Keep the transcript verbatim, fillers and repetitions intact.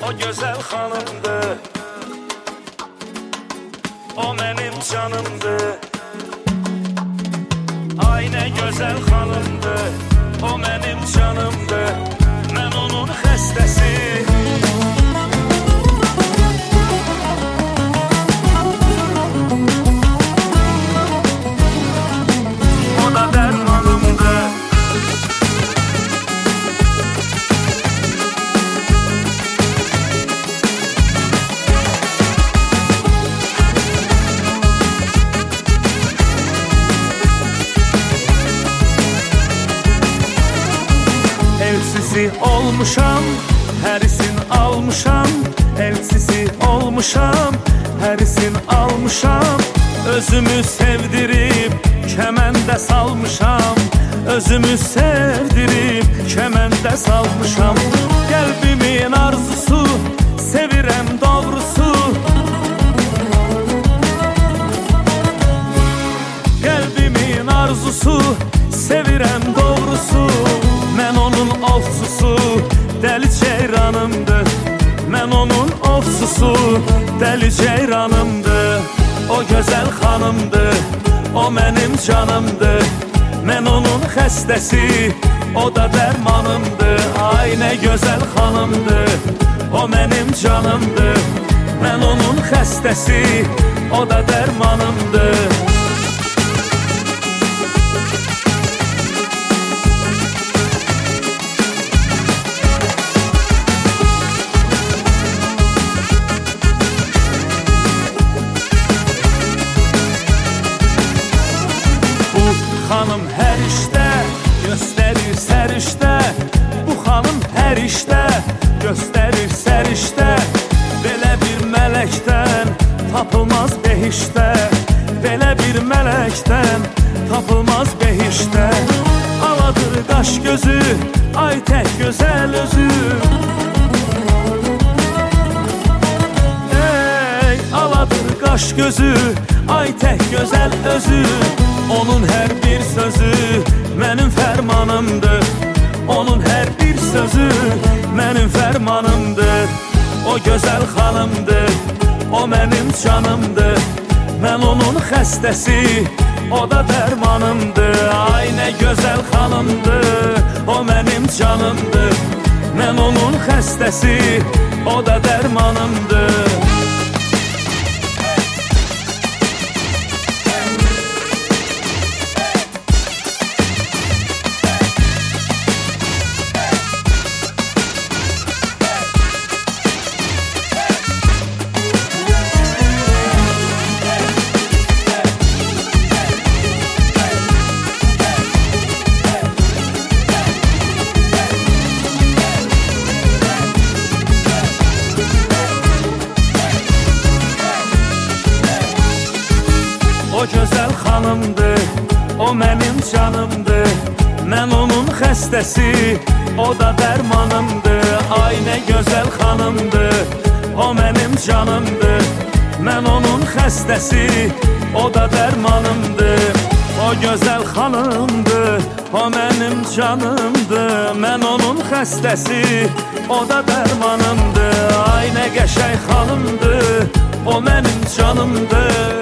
o gözəl xanımdır, o mənim canımdır. Ay nə gözəl xanımdır, o mənim canımdır, mən onun xəstəsi. O da dərmanımdır. Elçisi olmuşam, hərisin almışam. Elçisi olmuşam, hərisin almışam. Özümü sevdirib, kəməndə salmışam. Özümü sevdirib, kəməndə salmışam. Qəlbimin arzusu, sevirəm doğrusu. Qəlbimin arzusu, sevirəm doğrusu. Mən onun ovçusu, dəli ceyranımdır. Mən onun ovçusu, dəli ceyranımdır. O gözəl xanımdır, o mənim canımdır. Mən onun xəstəsi, o da dərmanımdır. Ay nə gözəl xanımdır, o mənim canımdır. Mən onun xəstəsi, o da dərmanımdır. Xanım hər işdə göstərir sərişdə. Bu xanım hər işdə göstərir sərişdə. Belə bir mələkdən tapılmaz behişdə. Belə bir mələkdən tapılmaz behişdə. Aladır qaş gözü, ay tək gözəl özü. Ey, aladır qaş gözü, ay tək gözəl özü. Onun hər bir sözü mənim fərmanımdır. Onun hər bir sözü mənim fərmanımdır. O gözəl xanımdır, o mənim canımdır. Mən onun xəstəsi, o da dərmanımdır. Ay nə gözəl xanımdır, o mənim canımdır. Mən onun xəstəsi, o da dərmanımdır. O gözəl xanımdır, o mənim canımdır. Mən onun xəstəsi, o da dərmanımdır. Ay nə gözəl xanımdır, o mənim canımdır. Mən onun xəstəsi, o da dərmanımdır. O gözəl xanımdır, o mənim canımdır. Mən onun xəstəsi, o da dərmanımdır. Ay nə qəşəng xanımdır, o mənim canımdır.